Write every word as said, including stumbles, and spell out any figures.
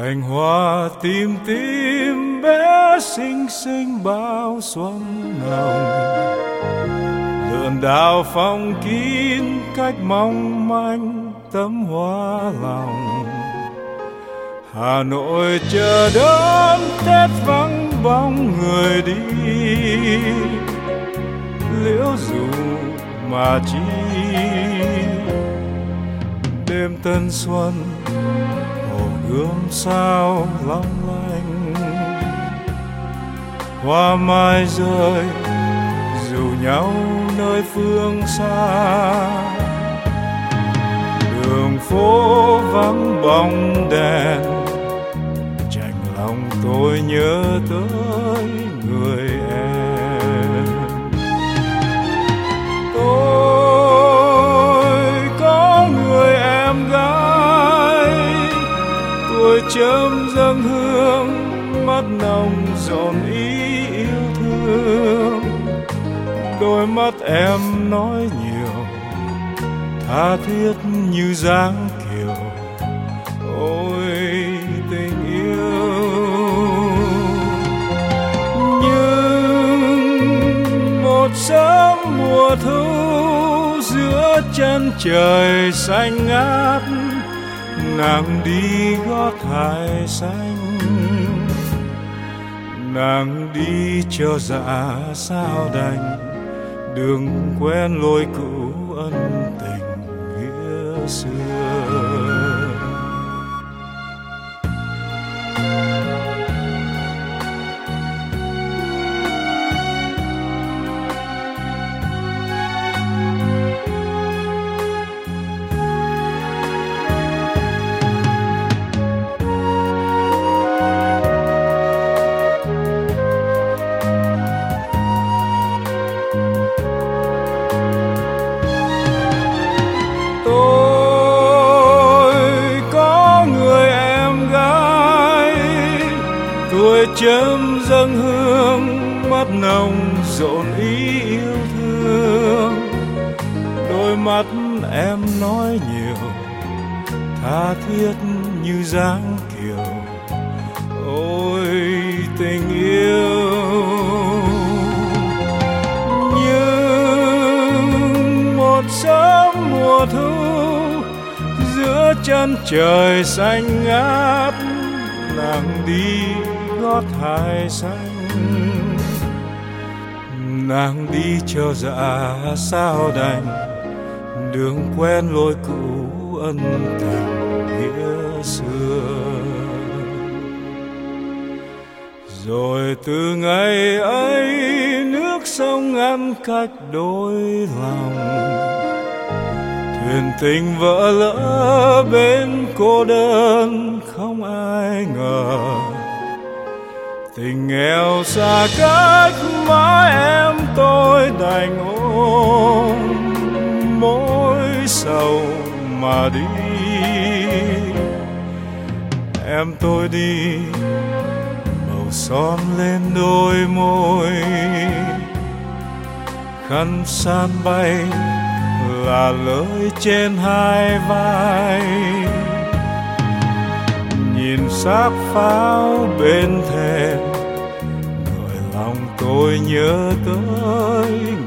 cành hoa tím tím bé xinh xinh bao xuân nồng, vườn đào phong kín cách mong manh tấm hoa lòng. Hà Nội chờ đón Tết vắng bóng người đi, liễu dù mà chi đêm tân xuân hồ gươm sao long lanh. Hoa mai rơi dù nhau nơi phương xa, đường phố vắng bóng đèn, chạnh lòng tôi nhớ tới người em. Tôi có người em gái, tuổi chớm dâng hương, mắt nồng dồn ý yêu thương. Đôi mắt em nói nhiều, tha thiết như dáng kiều. Ôi tình yêu, nhưng một sớm mùa thu giữa chân trời xanh ngát, nàng đi gót hải xanh, nàng đi cho dạ sao đành, đường quen lối cũ ân tình nghĩa xưa. Chớm dâng hương, mắt nồng dồn ý yêu thương. Đôi mắt em nói nhiều, tha thiết như dáng kiều. Ôi tình yêu, nhưng một sớm mùa thu giữa chân trời xanh ngát, nàng đi gót hải xanh, nàng đi cho dạ sao đành, đường quen lối cũ ân tình nghĩa xưa. Rồi từ ngày ấy nước sông ngăn cách đôi lòng, thuyền tình vỡ lỡ bên cô đơn không ai ngờ. Tình nghèo xa cách mãi em tôi đành ôm mối sầu mà đi. Em tôi đi màu son lên đôi môi, khăn san bay là lơi trên hai vai. Nhìn xác pháo bên thềm, người lòng tôi nhớ tới